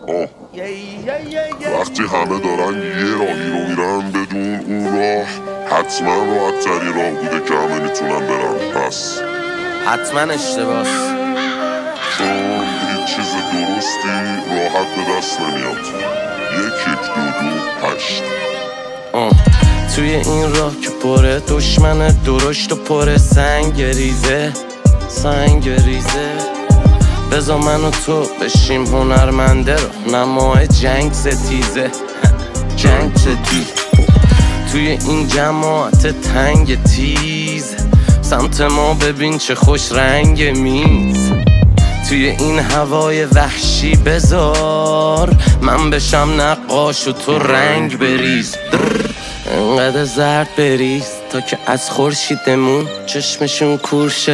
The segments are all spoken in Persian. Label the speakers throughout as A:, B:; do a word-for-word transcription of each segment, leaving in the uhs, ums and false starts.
A: آه. وقتی همه دارن یه راهی رو میرن بدون اون راه حتما راحت تری راه بوده که همه میتونن برن. پس
B: حتما اشتباس،
A: چون هیچ چیز درستی راحت به دست نمیاد. یک یک دو دو هشت.
B: توی این راه که پره دشمن درشت و پره سنگ ریزه سنگ ریزه بذار من و تو بشیم هنرمنده رو نمای جنگ ستیزه جنگ ستیز. توی این جماعت تنگ تیز سمت ما ببین چه خوش رنگ میز. توی این هوای وحشی بذار من بشم نقاش و تو رنگ بریز. انقدر زرد بریز تا که از خورشیدمون چشمشون کورشه.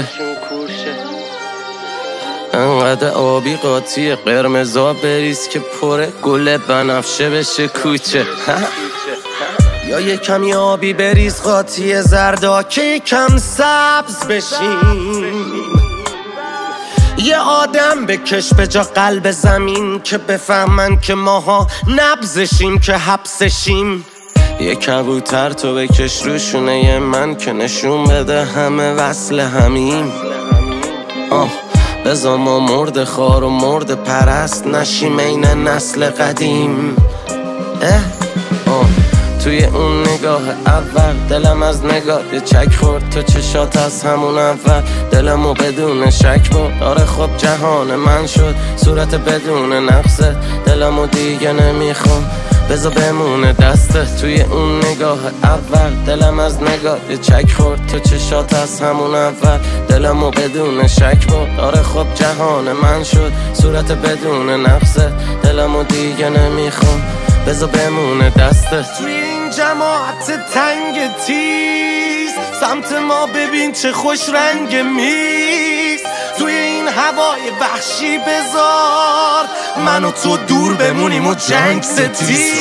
B: انقدر آبی قاطی قرمزا بریز که پره گل بنفشه بشه کوچه. یا یه کمی آبی بریز قاطی زردا که یکم سبز بشیم. یه آدم بکش به جا قلب زمین که بفهمن که ماها نبزشیم که حبسشیم. یه کبوتر تو بکش روشونه یه من که نشون بده همه وصل همیم. آه بذار ما مرد خار و مرد پرست نشیم این نسل قدیم. اه آه توی اون نگاه اول دلم از نگاه یه چک خورد تو چشات از همون اول. دلمو بدون شک بود آره خب جهان من شد صورت بدون نقصه. دلمو دیگه نمیخوام بذار بمونه دسته. توی اون نگاه اول دلم از نگاه یه چک خورد تو چشات از همون اول. دلمو بدون شک بود آره خب جهان من شد صورت بدون نقصه. دلمو دیگه نمیخوام بذار بمونه دسته. توی این جماعت تنگ تیز سمت ما ببین چه خوش رنگ میز. توی این هوای وحشی بذار من و تو دور بمونیم و جنگ ستیز.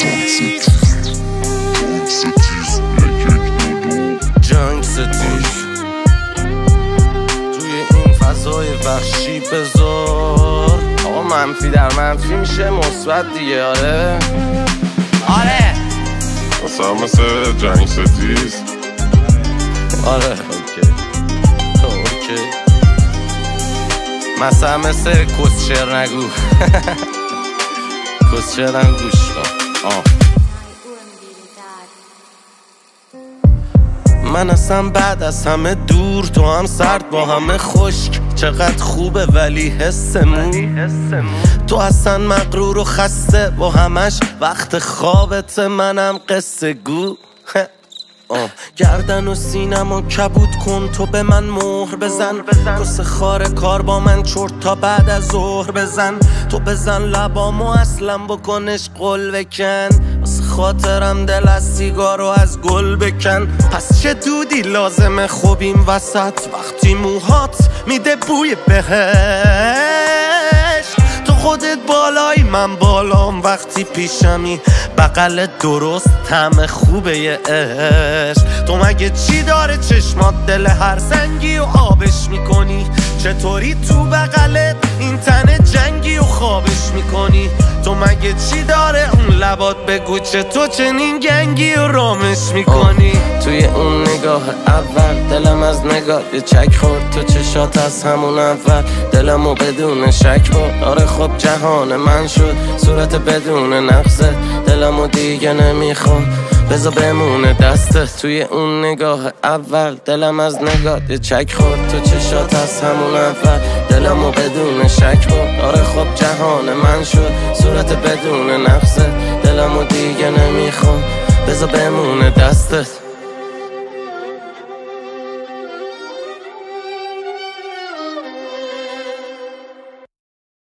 B: جنگ ستیز توی این فضای وحشی بذار. آقا منفی در منفی میشه مثبت دیگه. آره آره
A: مثلا مثل جنگ ستیز.
B: آره اوکی اوکی مثلا مثل کسچر نگو کسچر هم گوش کن. آه من اصلا بعد از همه دور تو هم سرد با همه خشک. چقدر خوبه ولی حسمون تو اصلا مغرور و خسته با همش وقت خوابت منم قصه گو. آه. گردن و سینم و کبود کن تو به من مهر بزن. کس خار کار با من چرت تا بعد از ظهر بزن. تو بزن لبامو اصلا بکنش قل بکن. واسه خاطرم دل از سیگارو از گل بکن. پس چه دودی لازمه خوبیم وسط وقتی موهات میده بوی بهش. تو خودت بالایی من بالام وقتی پیشمی بغل درست طعم خوبه یه عشق. تو مگه چی داره چشمات دل هر سنگی و آبش میکنی؟ چطوری تو بغلت این تن جنگی و خوابش میکنی؟ تو مگه چی داره اون لبات بگو چه تو چنین گنگی و رامش میکنی؟ توی اون نگاه اول دلم از نگاه یه چک خورد تو چشات از همون اول. دلمو بدون شک بود آره خب جهان من شد صورت بدون نقصه. دلمو دیگه نمیخوام بذار بمونه دسته. توی اون نگاه اول دلم از نگاه یه چک خورد تو چشات از همون اول. دلمو بدون شک بود آره خب جهان من شد صورت بدون نقصه. دلمو دیگه نمیخوام بذار بمونه دستت.